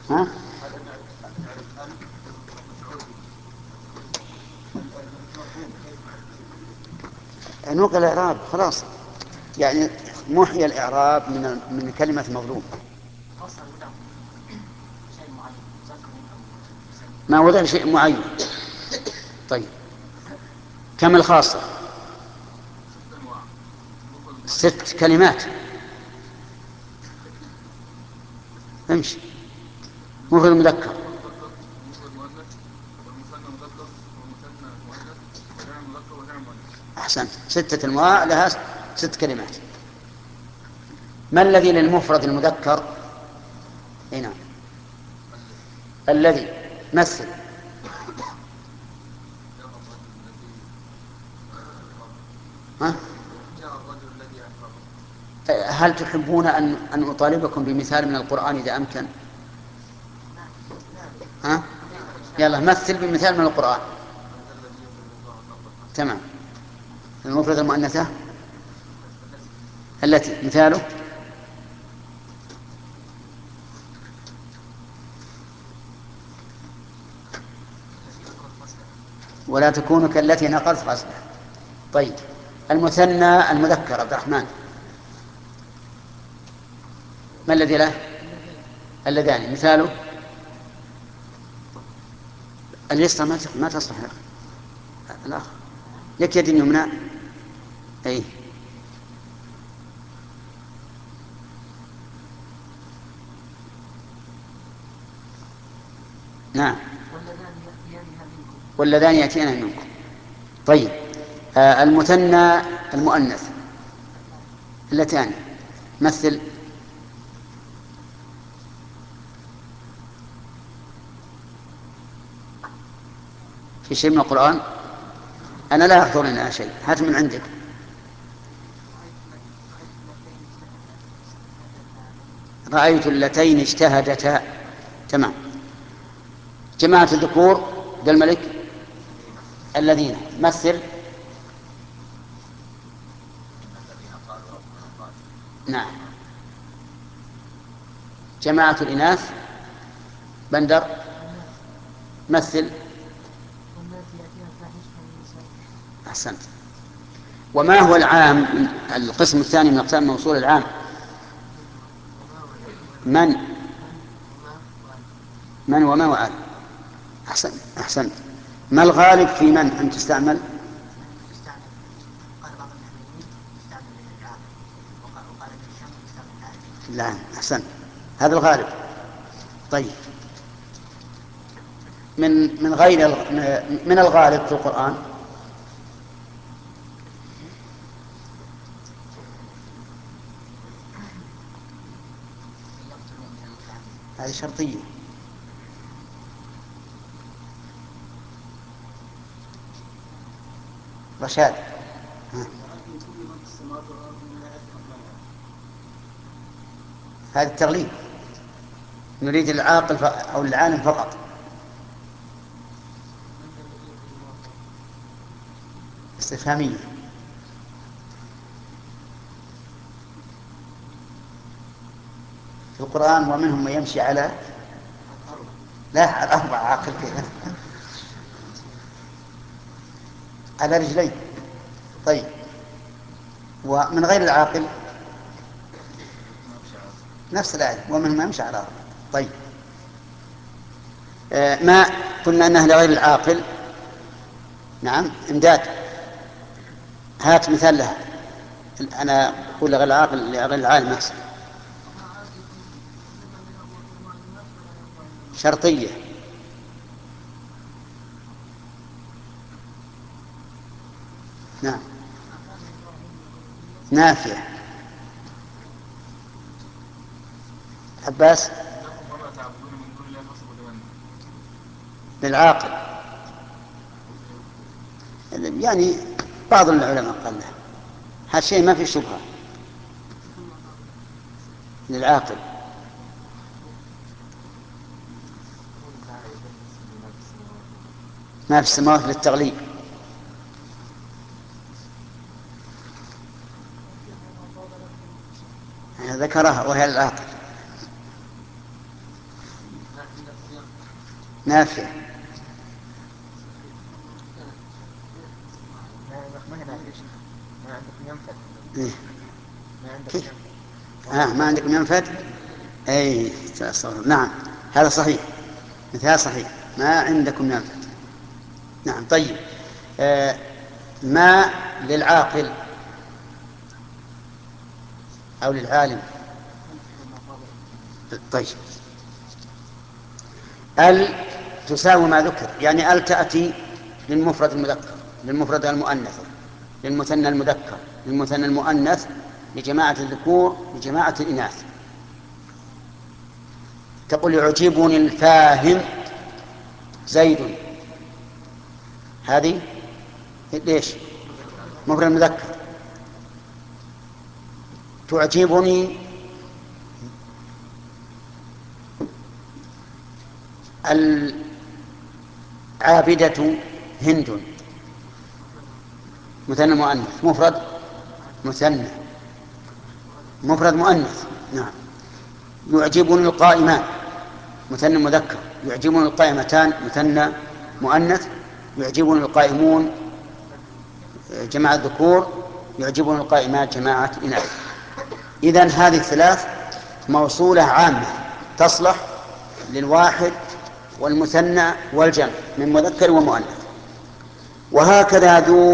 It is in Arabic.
ها؟ نقل الإعراب خلاص، يعني محي الإعراب من كلمة مظلوم. ما وضع شيء معين. طيب، كم الخاصة؟ 6 كلمات. امشي. مفرد مذكر، أحسنت. 6 أنواع لها 6 كلمات. ما الذي للمفرد المذكر؟ هنا الذي. مثل. ها؟ هل تحبون أن أطالبكم بمثال من القرآن إذا أمكن؟ ها؟ يلا مثل بمثال من القرآن. تمام. المفرد المؤنثة التي مثاله ولا تكون كالتي نقضت غزلها. طيب، المثنى المذكر عبد الرحمن ما الذي له؟ اللذان. مثاله اليسرى ما تصلح يا أخي. الأخ لك يد يمنى. أي نعم. واللذان يأتينا منكم. طيب، المثنى المؤنث اللتان. مثل. في شيء من القرآن؟ أنا لا يحضر لنا شيء، هات من عندك. رأيت اللتين اجتهدتا. تمام. جماعة الذكور ذا الملك الذين. مثل. نعم. جماعة الإناث بندر. مثل. أحسنت. وما هو العام؟ القسم الثاني من أقسام موصول العام. من. من وما وعد. أحسنت. ما الغالب في من أن تستعمل؟ لا، أحسنت، هذا الغالب. طيب، من غير من الغالب في القرآن. هذه شرطية. رشاد. هذا التغليب. نريد العاقل أو العالم فقط. استفهامية. في القرآن ومنهم من يمشي على. لا، على 4 عاقل كذا. على رجلين. طيب، ومن غير العاقل نفس الآية ومنهم من يمشي على 4. طيب، ما قلنا أنها لغير العاقل. نعم. إمداد. هات مثال لها. أنا أقول لغير العاقل لغير العالم أحسن. شرطية. نعم. نافية. عباس. للعاقل يعني. بعض العلماء قال له هذا شيء ما في شبهة. للعاقل. ما في السماوات للتغليب. ذكرها وهي العاقل. نافية. ما هي نافية يا شيخ. ما عندكم ينفد. إيه؟ ما عندكم كيف؟ ينفد. ما عندكم ينفد. أي نعم، هذا صحيح، مثال صحيح، ما عندكم ينفد. نعم. طيب، ما للعاقل أو للعالم. طيب، ال تساوي ما ذكر، يعني ال تأتي للمفرد المذكر، للمفرد المؤنث، للمثنى المذكر، للمثنى المؤنث، لجماعة الذكور، لجماعة الإناث. تقول يعجبني الفاهم زيد، هذه ليش؟ مفرد مذكر. تعجبني العابدة هند، مثنى مؤنث، مفرد مثنى، مفرد مؤنث. نعم. يعجبني القائمان، مثنى مذكر. يعجبني القائمتان، مثنى مؤنث. يعجبني القائمون، جماعة ذكور. يعجبني القائمات، جماعة إناث. إذن هذه الثلاث موصولة عامة تصلح للواحد والمثنى والجمع من مذكر ومؤنث. وهكذا ذو